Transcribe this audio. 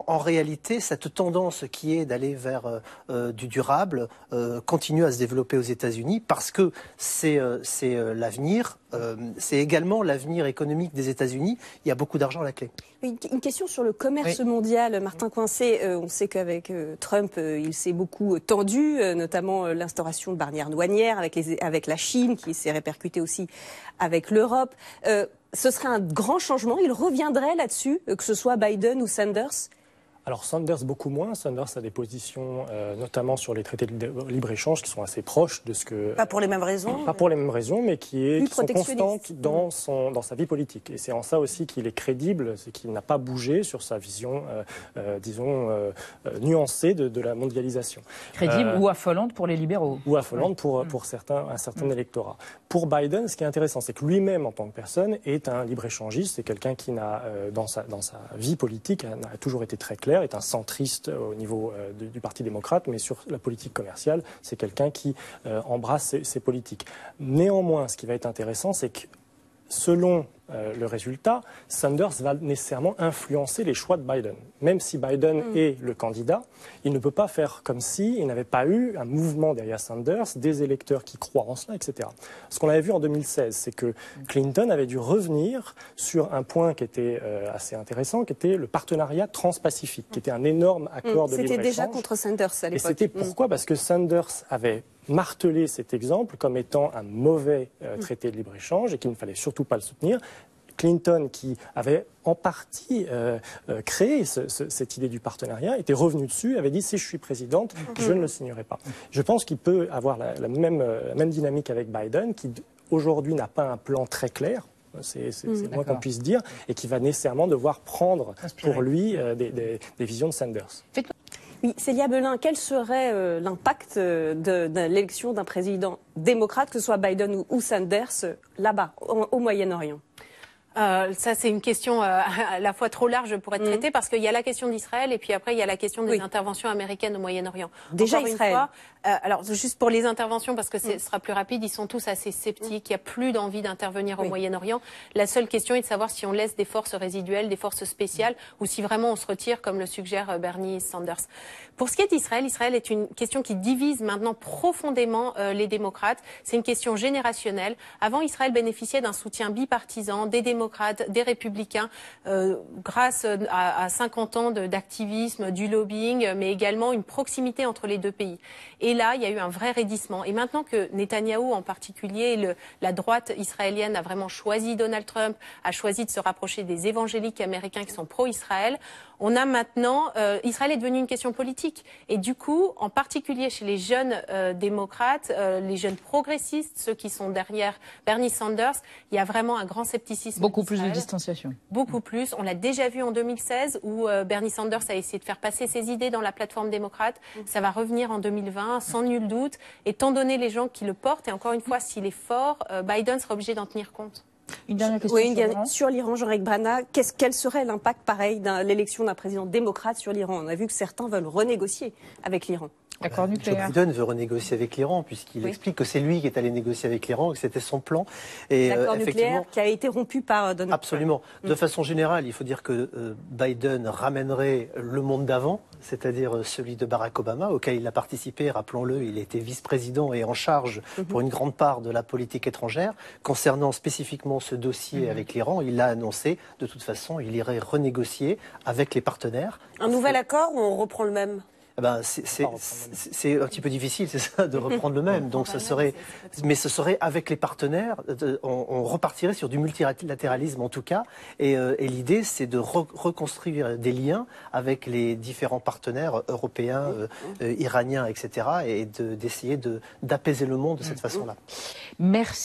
en réalité, cette tendance qui est d'aller vers du durable continue à se développer aux États-Unis parce que c'est l'avenir, c'est également l'avenir économique des États-Unis. Il y a beaucoup d'argent à la clé. Une question sur le commerce mondial, Martin Coincé. On sait qu'avec Trump, il s'est beaucoup tendu, notamment l'instauration de barrières douanières avec la Chine, qui s'est répercutée aussi avec l'Europe. Ce serait un grand changement. Il reviendrait là-dessus, que ce soit Biden ou Sanders? Alors Sanders beaucoup moins. Sanders a des positions notamment sur les traités de libre-échange qui sont assez proches de ce que... Pas pour les mêmes raisons. Pas pour les mêmes raisons, mais qui sont constantes dans sa vie politique. Et c'est en ça aussi qu'il est crédible, c'est qu'il n'a pas bougé sur sa vision, disons, nuancée de la mondialisation. Crédible ou affolante pour les libéraux. Ou affolante pour un certain électorat. Pour Biden, ce qui est intéressant, c'est que lui-même, en tant que personne, est un libre-échangiste. C'est quelqu'un qui n'a, dans sa vie politique, n'a toujours été très clair, est un centriste au niveau du Parti démocrate, mais sur la politique commerciale, c'est quelqu'un qui embrasse ces politiques. Néanmoins, ce qui va être intéressant, c'est que selon le résultat, Sanders va nécessairement influencer les choix de Biden. Même si Biden est le candidat, il ne peut pas faire comme s'il n'avait pas eu un mouvement derrière Sanders, des électeurs qui croient en cela, etc. Ce qu'on avait vu en 2016, c'est que Clinton avait dû revenir sur un point qui était assez intéressant, qui était le partenariat transpacifique, qui était un énorme accord de libre-échange. C'était déjà contre Sanders à l'époque. Et c'était pourquoi? Parce que Sanders avait martelé cet exemple comme étant un mauvais traité de libre-échange et qu'il ne fallait surtout pas le soutenir. Clinton, qui avait en partie créé cette idée du partenariat, était revenu dessus, avait dit « si je suis présidente, je ne le signerai pas ». Je pense qu'il peut avoir la même dynamique avec Biden, qui aujourd'hui n'a pas un plan très clair, c'est le moins qu'on puisse dire, et qui va nécessairement devoir prendre pour lui des visions de Sanders. Oui, Célia Belin, quel serait l'impact de l'élection d'un président démocrate, que ce soit Biden ou Sanders, là-bas, au Moyen-Orient? Ça, c'est une question à la fois trop large pour être traitée, parce qu'il y a la question d'Israël et puis après, il y a la question des interventions américaines au Moyen-Orient. Déjà Israël. Alors, juste pour les interventions, parce que ce sera plus rapide, ils sont tous assez sceptiques. Il n'y a plus d'envie d'intervenir au Moyen-Orient. La seule question est de savoir si on laisse des forces résiduelles, des forces spéciales, ou si vraiment on se retire, comme le suggère Bernie Sanders. Pour ce qui est d'Israël, Israël est une question qui divise maintenant profondément les démocrates. C'est une question générationnelle. Avant, Israël bénéficiait d'un soutien bipartisan des démocrates, des républicains, grâce à 50 ans d'activisme, du lobbying, mais également une proximité entre les deux pays. Et là, il y a eu un vrai raidissement. Et maintenant que Netanyahou, en particulier, la droite israélienne a vraiment choisi Donald Trump, a choisi de se rapprocher des évangéliques américains qui sont pro-Israël, on a maintenant... Israël est devenu une question politique. Et du coup, en particulier chez les jeunes démocrates, les jeunes progressistes, ceux qui sont derrière Bernie Sanders, il y a vraiment un grand scepticisme. Beaucoup plus de distanciation. Beaucoup plus. On l'a déjà vu en 2016 où Bernie Sanders a essayé de faire passer ses idées dans la plateforme démocrate. Ça va revenir en 2020, sans nul doute. Étant donné les gens qui le portent, et encore une fois, s'il est fort, Biden sera obligé d'en tenir compte. Une dernière question sur l'Iran, Jean-Luc Brana. Quel serait l'impact, pareil, de l'élection d'un président démocrate sur l'Iran? On a vu que certains veulent renégocier avec l'Iran. Accord nucléaire. Joe Biden veut renégocier avec l'Iran, puisqu'il explique que c'est lui qui est allé négocier avec l'Iran, que c'était son plan. L'accord nucléaire qui a été rompu par Donald Trump. Absolument. De façon générale, il faut dire que Biden ramènerait le monde d'avant, c'est-à-dire celui de Barack Obama, auquel il a participé. Rappelons-le, il était vice-président et en charge pour une grande part de la politique étrangère. Concernant spécifiquement ce dossier avec l'Iran, il l'a annoncé. De toute façon, il irait renégocier avec les partenaires. Un nouvel accord ou on reprend le même? C'est un petit peu difficile, c'est ça, de reprendre le même. Donc ce serait avec les partenaires, on repartirait sur du multilatéralisme en tout cas. Et l'idée, c'est de reconstruire des liens avec les différents partenaires européens, iraniens, etc. et d'essayer d'apaiser le monde de cette façon-là. Merci.